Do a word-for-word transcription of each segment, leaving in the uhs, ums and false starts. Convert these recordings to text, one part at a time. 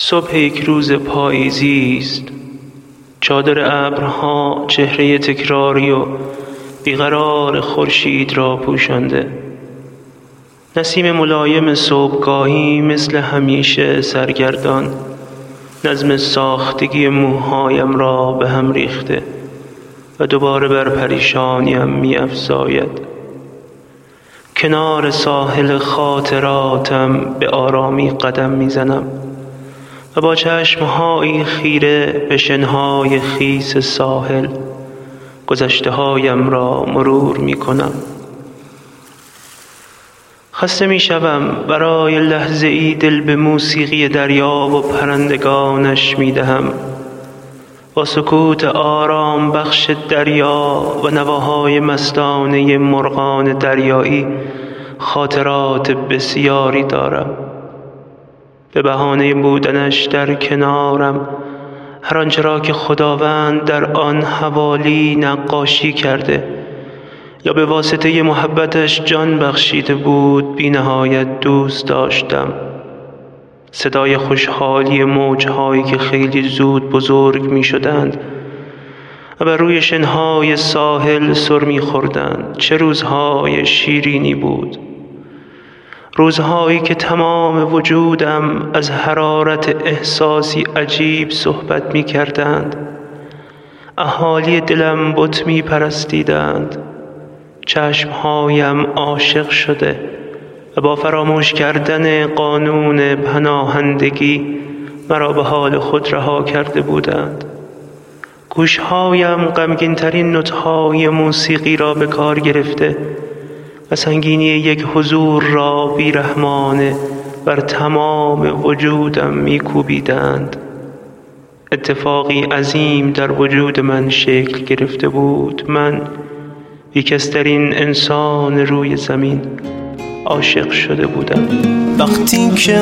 صبح یک روز پاییزی است. چادر ابرها چهره تکراری و بیقرار خورشید را پوشانده. نسیم ملایم صبحگاهی مثل همیشه سرگردان نظم ساختگی موهایم را به هم ریخته و دوباره بر پریشانیم می افزاید. کنار ساحل خاطراتم به آرامی قدم می زنم و با چشمهایی خیره به شنهای خیس ساحل گذشته هایم را مرور می کنم. خسته می شوم. برای لحظه ای دل به موسیقی دریا و پرندگانش می دهم. با سکوت آرام بخش دریا و نواهای مستانه مرغان دریایی خاطرات بسیاری دارم. به بهانه بودنش در کنارم هر آنچه را که خداوند در آن حوالی نقاشی کرده یا به واسطه محبتش جان بخشیده بود بی نهایت دوست داشتم. صدای خوشحالی موجهایی که خیلی زود بزرگ می شدند و بر روی شنهای ساحل سر می خوردند. چه روزهای شیرینی بود، روزهایی که تمام وجودم از حرارت احساسی عجیب صحبت می کردند. اهالی دلم بت می پرستیدند. چشمهایم عاشق شده و با فراموش کردن قانون پناهندگی مرا به حال خود رها کرده بودند. گوشهایم غمگین‌ترین نوت‌های موسیقی را به کار گرفته و سنگینی یک حضور را بیرحمانه بر تمام وجودم می‌کوبیدند. اتفاقی عظیم در وجود من شکل گرفته بود. من بیکس‌ترین انسان روی زمین عاشق شده بودم. وقتی که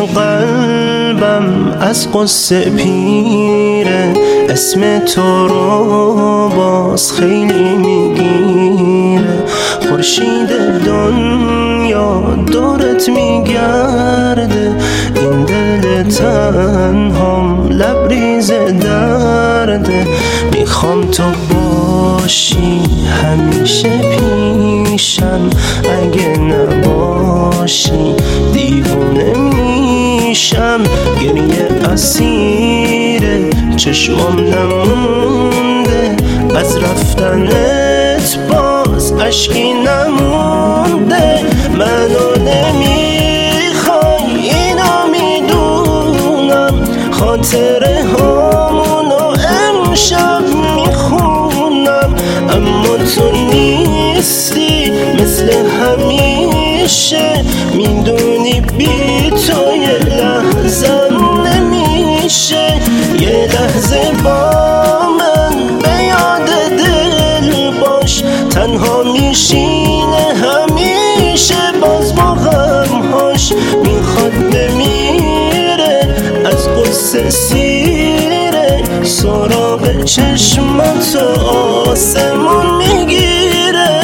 قلبم از قصه پیره اسم تو رو باز خیلی میگیره. خورشید دنیا دورت میگرده، این دل تنهام لبریز درده. میخوام تو باشی همیشه پیشم، اگه نباشی دیوونه میشم. گریه اسیر چشمام نمونده، از رفتنت باز اشکی نمونده. منو نمیخوای اینو میدونم، خاطره هامونو امشب میخونم. اما تو نیستی مثل همیشه، میدونی بی تو یه لحظم نمیشه. یه لحظه با من به یاد دل باش، تنها میشینه همیشه باز با غمهاش. میخواد بمیره از قصه سیره، سراغ چشمات آسمون میگیره.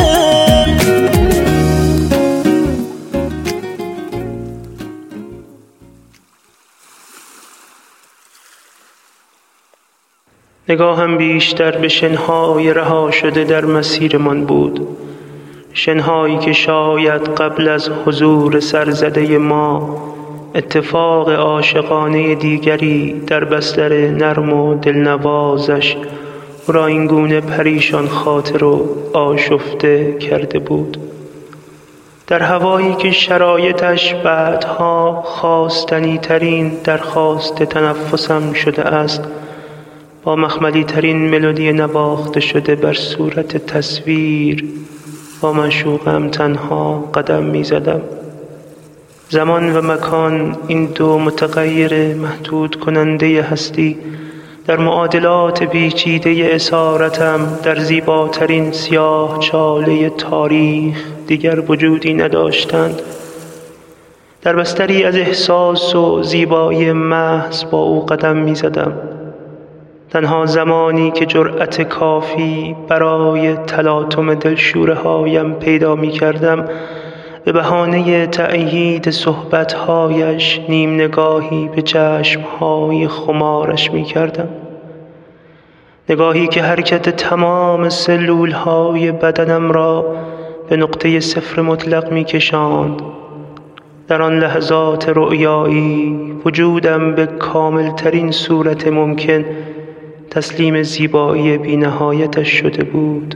نگاهم بیشتر به شنهای رها شده در مسیرمان بود. شنهایی که شاید قبل از حضور سرزده ما اتفاق عاشقانه دیگری در بستر نرم و دلنوازش او را اینگونه پریشان خاطر و آشفته کرده بود. در هوایی که شرایطش بعدها خواستنی ترین درخواست تنفسم شده است، با مخملی ترین ملودی نواخته شده بر صورت تصویر با معشوقم تنها قدم می زدم. زمان و مکان، این دو متغیر محدود کننده هستی، در معادلات پیچیده اسارتم در زیباترین سیاه چاله تاریخ دیگر وجودی نداشتند. در بستری از احساس و زیبایی محض با او قدم می زدم. تنها زمانی که جرأت کافی برای تلاطم دلشوره هایم پیدا می کردم به بهانه تأیید صحبتهایش نیم نگاهی به چشمهای خمارش می کردم. نگاهی که حرکت تمام سلولهای بدنم را به نقطه صفر مطلق می کشاند. در آن لحظات رؤیایی وجودم به کاملترین صورت ممکن تسلیم زیبایی بی نهایتش شده بود.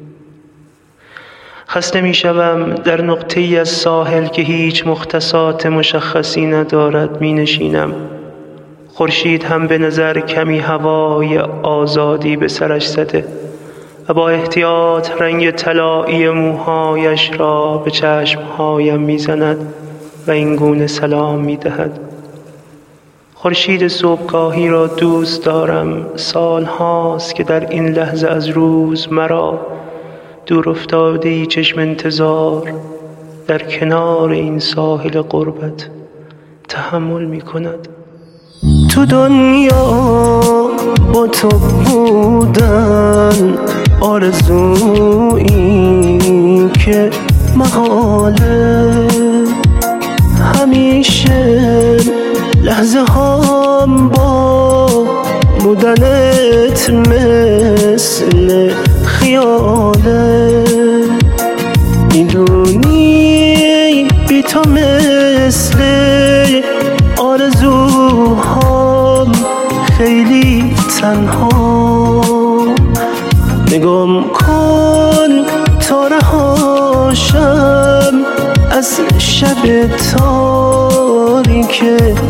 خسته می شوم در نقطه ای از ساحل که هیچ مختصات مشخصی ندارد می نشینم. خورشید هم به نظر کمی هوای آزادی به سرش زده و با احتیاط رنگ طلایی موهایش را به چشمهایم می زند و این گونه سلام می دهد. خورشید صبحگاهی را دوست دارم. سال هاست که در این لحظه از روز مرا دور افتاده‌ای چشم انتظار در کنار این ساحل غربت تحمل می کند. تو دنیا با تو بودن آرزویی که محاله، همیشه لحظه هم با بودنت مثل خیاله. میدونی بی تو مثل آرزوهام خیلی تنها. نگام کن تا رهاشم از شب تاریک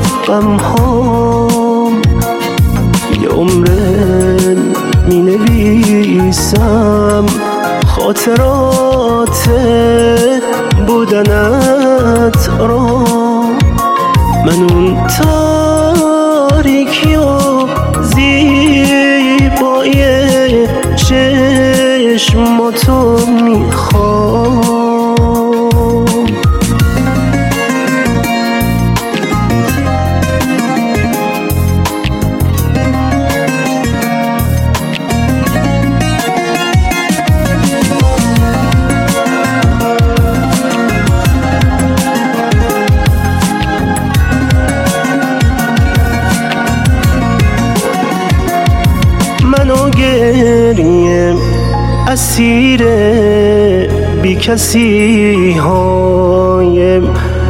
غمهام. یه عمره می نویسم خاطرات بودنت را. من اون تاریکی و زیبایی چشماتو میخوام. منو گریم اسیر بی کسی های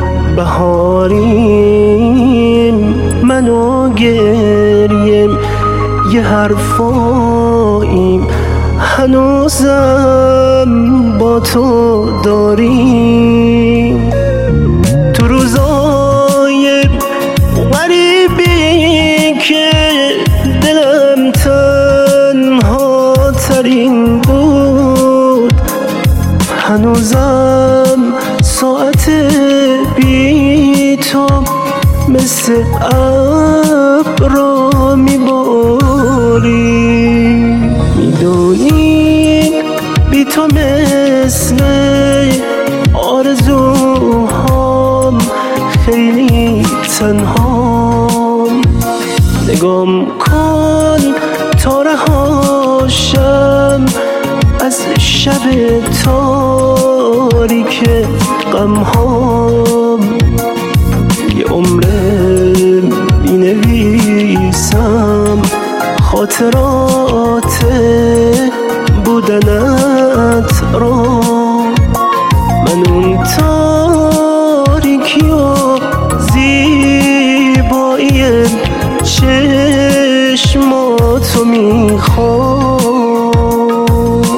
بهاریم. منو گریم یه حرفاییم هنوزم با تو داریم. تو روزای غریبی که دلم تنها ترین بود، هنوزم ساعت بی تو مثل ابر میباری. میدونی بی تو مثل آرزوهام خیلی تنهام. نگام کن تا رهاشم از شب تاریک غمهام. یه عمره می نویسم خاطرات بودنت را. من اون تاریکی و زیبایی چشماتو میخوام.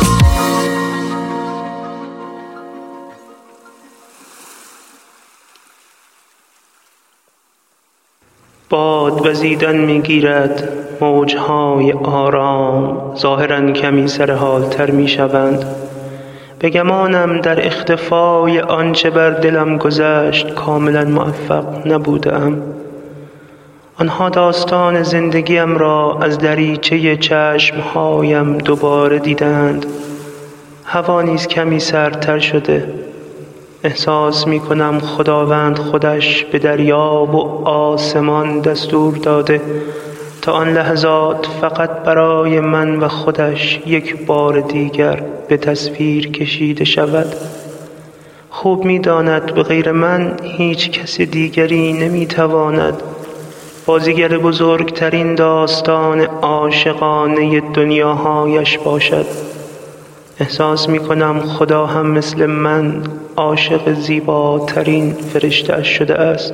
باد وزیدن میگیرد، موجهای آرام ظاهراً کمی سرحالتر میشوند. به گمانم در اختفای آنچه بر دلم گذشت کاملا موفق نبودم. آنها داستان زندگیم را از دریچه چشمهایم دوباره دیدند. هوا نیز کمی سردتر شده. احساس می کنم خداوند خودش به دریا و آسمان دستور داده تا آن لحظات فقط برای من و خودش یک بار دیگر به تصویر کشیده شود. خوب می‌داند به غیر من هیچ کس دیگری نمی‌تواند بازیگر بزرگترین داستان عاشقانه دنیاهایش باشد. احساس می‌کنم خدا هم مثل من عاشق زیباترین فرشته‌اش شده است.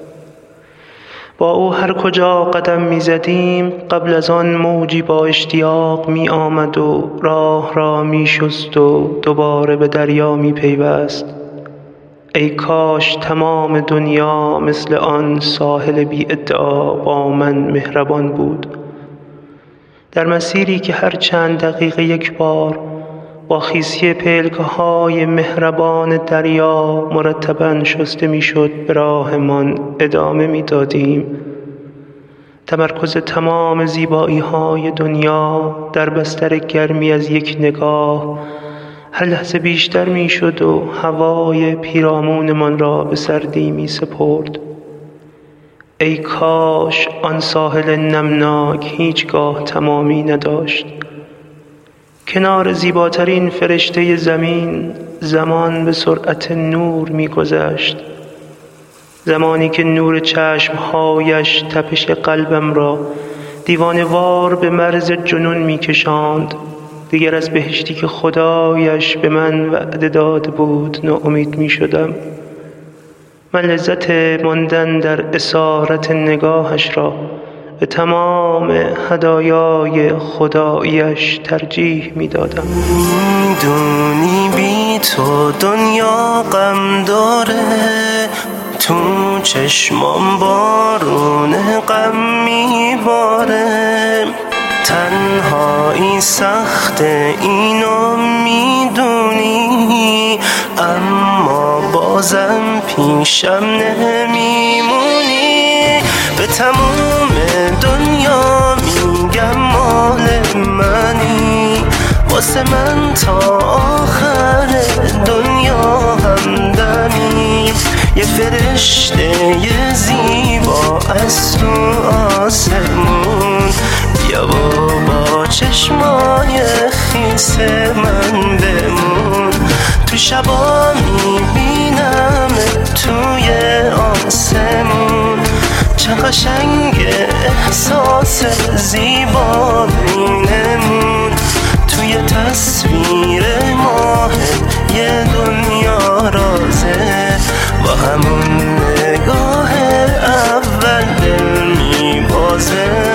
با او هر کجا قدم می‌زدیم قبل از آن موجی با اشتیاق می‌آمد و راه را می‌شست و دوباره به دریا می‌پیوست. ای کاش تمام دنیا مثل آن ساحل بی ادعا با من مهربان بود. در مسیری که هر چند دقیقه یک بار با خیسی پلک‌های مهربان دریا مرتباً شسته می‌شد به راهمان ادامه می‌دادیم. تمرکز تمام زیبایی‌های دنیا در بستر گرمی از یک نگاه هر لحظه بیشتر می‌شد و هوای پیرامونمان را به سردی می‌سپرد. ای کاش آن ساحل نمناک هیچگاه تمامی نداشت. کنار زیباترین فرشته زمین زمان به سرعت نور می‌گذشت. زمانی که نور چشمهایش تپش قلبم را دیوانه‌وار به مرز جنون می‌کشاند. دیگر از بهشتی که خدایش به من وعده داده بود ناامید می‌شدم. من لذت ماندن در اسارت نگاهش را به تمام هدایای خداییش ترجیح می‌دادم. میدونی بی تو دنیا غم داره، تو چشمام بارون غم میباره. تنهایی سخته اینو میدونی، اما بازم پیشم نمیمونی. به تموم دنیا میگم مال منی، واسه من تا آخر دنیا همدمی. یه فرشته یه زیبا از تو آسمون، بیا و با چشمای خیس من بمون. تو شبا میبینم توی آسمون، چه قشنگ احساس زیبا بینمون. توی تصویر ماه یه دنیا رازه، با همون نگاه اول دل میبازه.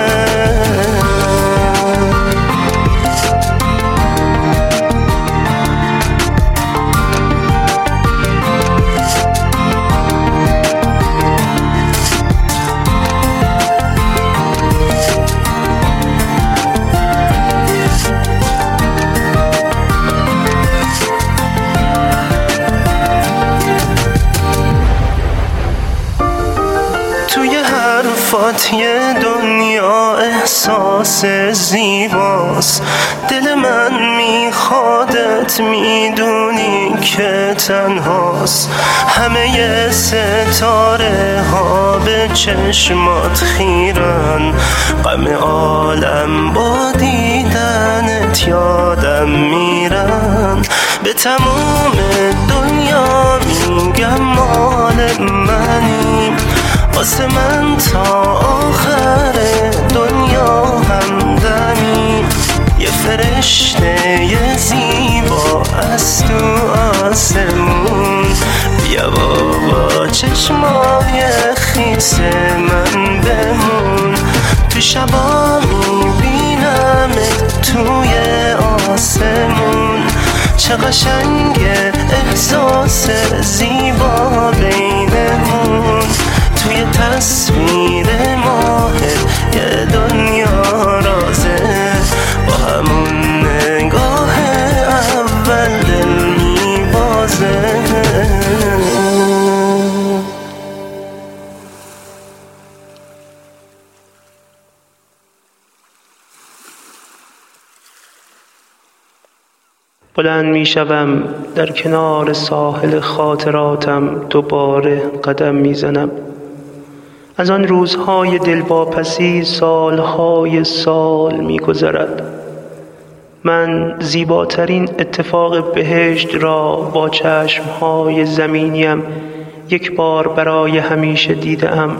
یه دنیا احساس زیباست، دل من میخوادت میدونی که تنهاست. همه ستاره ها به چشمات خیرن، غم عالم با دیدنت یادم میرن. به تموم دنیا میگم مال منی، واسه من تا آخر دنیا همدمی. یه فرشته یه زیبا از تو آسمون، بیا با چشمای خیس من بمون. تو شبا میبینمت توی آسمون، چه قشنگ احساس زیبا بینمون. توی تصویر ماه یه دنیا رازه، با همون نگاه اول دل میبازه. بلند می شوم در کنار ساحل خاطراتم، دوباره قدم می زنم. از آن روزهای دلواپسی سالهای سال می گذرد. من زیباترین اتفاق بهشت را با چشمهای زمینیم یک بار برای همیشه دیدم.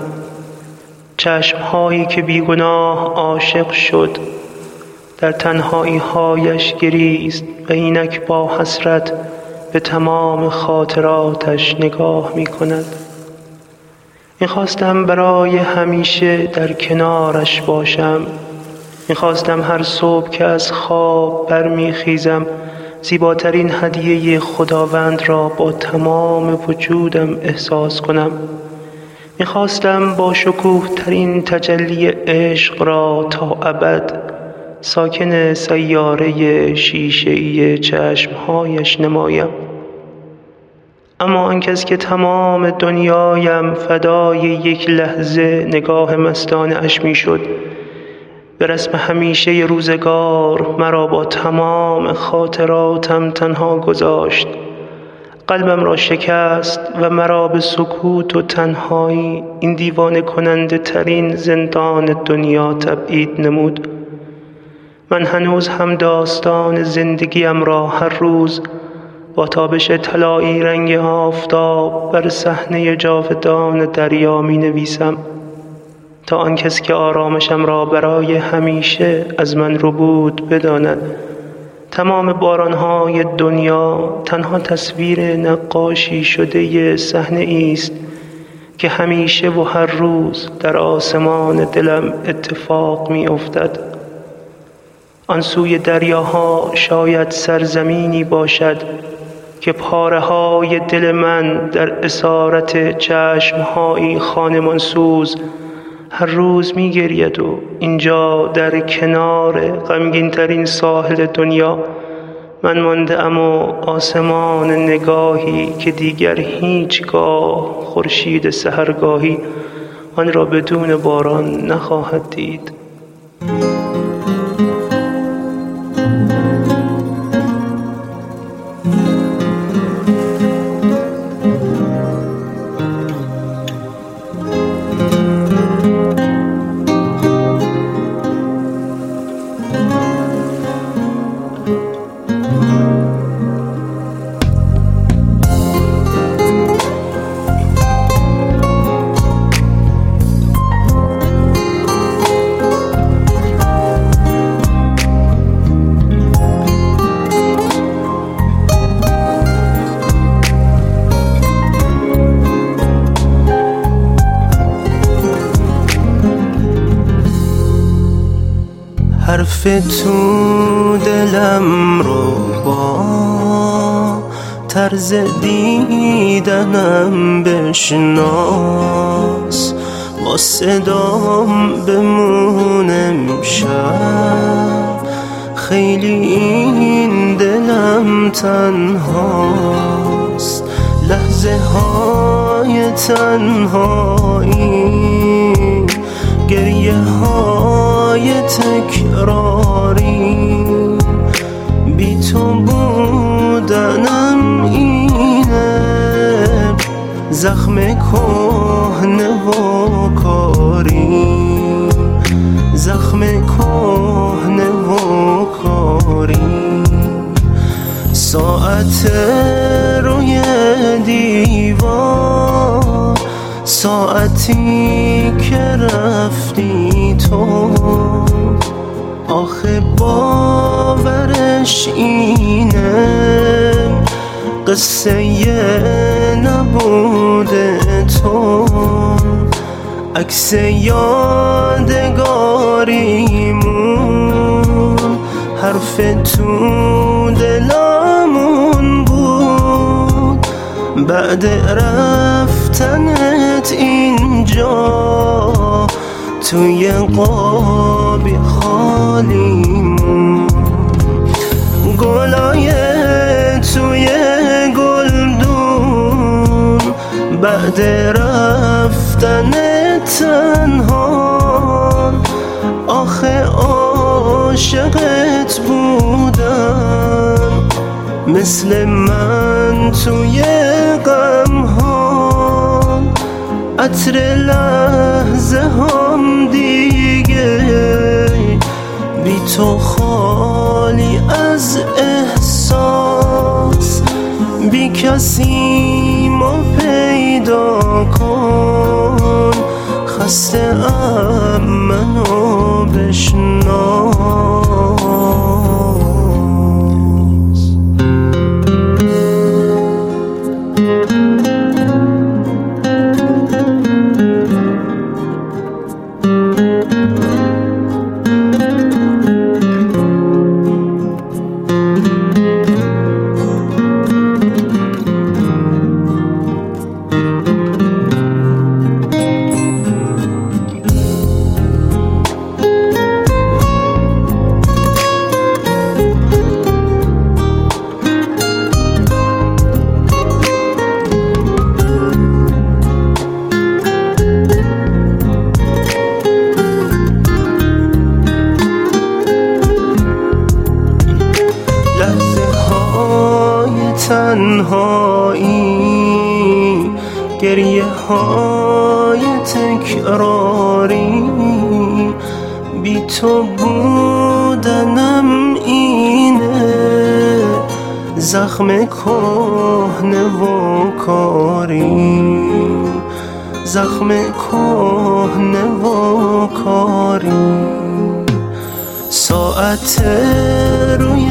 چشمهایی که بیگناه عاشق شد، در تنهایی هایش گریست و اینک با حسرت به تمام خاطراتش نگاه می کند. میخواستم برای همیشه در کنارش باشم. میخواستم هر صبح که از خواب برمیخیزم زیباترین هدیه خداوند را با تمام وجودم احساس کنم. میخواستم با شکوه ترین تجلی عشق را تا ابد ساکن سیاره شیشه‌ای چشمهایش نمایم. اما آن کس که تمام دنیایم فدای یک لحظه نگاه مستانه اش می شد، به رسم همیشه روزگار مرا با تمام خاطراتم تنها گذاشت. قلبم را شکست و مرا به سکوت و تنهایی، این دیوانه کننده ترین زندان دنیا تبعید نمود. من هنوز هم داستان زندگیم را هر روز با تابش طلایی رنگ آفتاب بر صحنه جاودان دریا می نویسم، تا آن کس که آرامشم را برای همیشه از من ربود بداند تمام بارانهای دنیا تنها تصویر نقاشی شده صحنه است که همیشه و هر روز در آسمان دلم اتفاق می افتد. آن سوی دریاها شاید سرزمینی باشد که پاره های دل من در اسارت چشمهایی خانمانسوز هر روز می گرید و اینجا در کنار غمگین ترین ساحل دنیا من مانده ام و آسمان نگاهی که دیگر هیچگاه خورشید سحرگاهی آن را بدون باران نخواهد دید. حرف تو دلم رو با طرز دیدنم بشناس، با صدام بمونم شب خیلی این دلم تنهاست. لحظه های تنهایی، گریه های تکراری، بی تو بودنم اینه زخم کهنه و کاری، زخم کهنه و کاری. ساعت روی دیوار، ساعتی که رفتی تو، آخه باورش اینه قصه نبود تو، عکس یادگاریمون، حرف تو دلمون بود. بعد رفتنت اینجا توی قابی خالیمون، گلای توی گلدون، بعد رفتن تنها. آخه عاشقت بودم مثل من توی غمها، عطر لحظه هم دیگه بی تو خالی از احساس بی کسی ما پیدا کن، خسته ام منو بشناس. تنهایی، گریه های تکراری، بی تو بودنم اینه، زخم کهنه و کاری، زخم کهنه و کاری. ساعت روی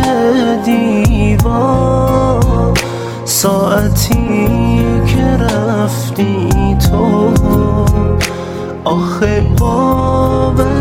دیوار، ساعتی که رفتی تو، آخه باور